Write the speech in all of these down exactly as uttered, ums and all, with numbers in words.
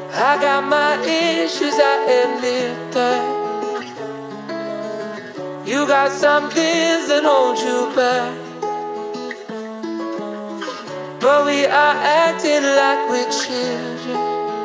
I got my issues, I admit that. You got some things that hold you back, but we are acting like we're children,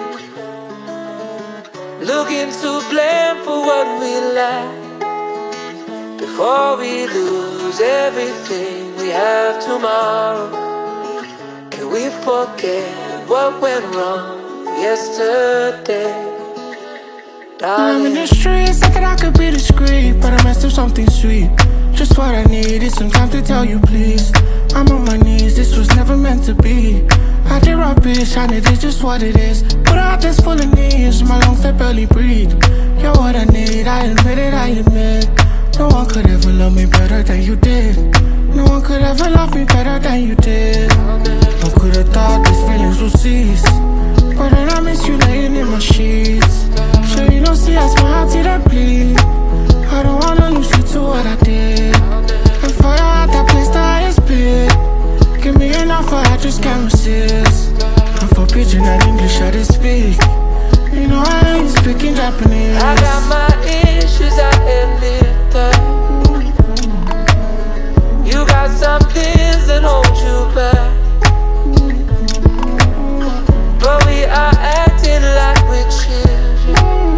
looking to blame for what we lack, before we lose everything we have tomorrow. Can we forget what went wrong yesterday? Darling, I'm in the streets, thinking I could be discreet, but I messed up something sweet. Just what I need is some time to tell you, please. I'm on my knees, this was never meant to be. I did rubbish, and it is just what it is. Put out this full of needs, my lungs they barely breathe. You're what I need, I admit it, I admit. No one could ever love me better than you did. No one could ever love me better than you did. I could have thought these feelings would cease, but then I miss you laying in my sheets. Sure you don't see I smile till I bleed. I don't wanna lose you to what I did. And for your heart, that place the highest bid. Give me an offer, I just can't resist. And for pidgin and English, I did speak. You know I ain't speaking Japanese. I got my issues, I admit that. You got some things that hold you back, but we are acting like we're children,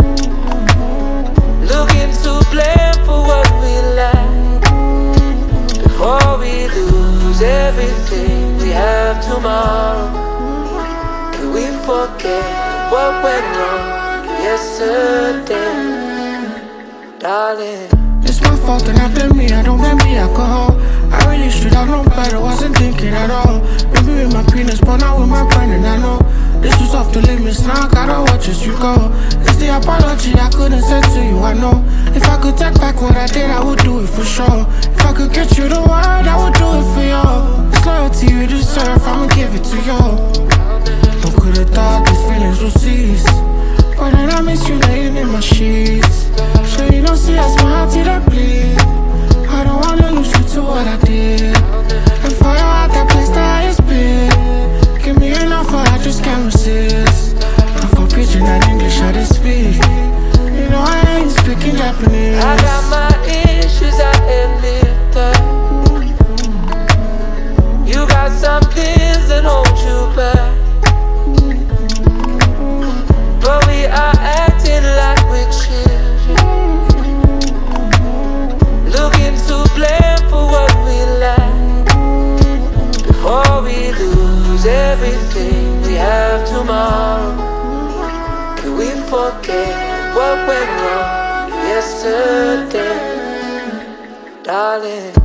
looking to blame for what we lack, before we lose everything we have tomorrow. Can we forget what went wrong yesterday? Darling, it's my fault and I blame me, I don't blame the alcohol. I really should have known better, wasn't thinking at all. Maybe with my penis, but not with my brain, and I know this was off the limits, now I gotta watch as you go. It's the apology I couldn't send to you, I know. If I could take back what I did, I would do it for sure. If I could get you the word, I would do it for you. It's loyalty you deserve, I'ma give it to you. Who could've thought these feelings would cease, but then I miss you laying in my sheets. Sure you don't see I smile till I bleed. I don't wanna lose you to what I did. And for your heart, that place the highest bid. Give me an offer, I just can't resist. And for pidgin and English, I did speak. You know I ain't speaking Japanese. I got my issues, I admit that. You got some things that hold you back, but we are acting like we're children, looking to blame for what we lack, before we lose everything we have tomorrow. Can we forget what went wrong yesterday? Darling,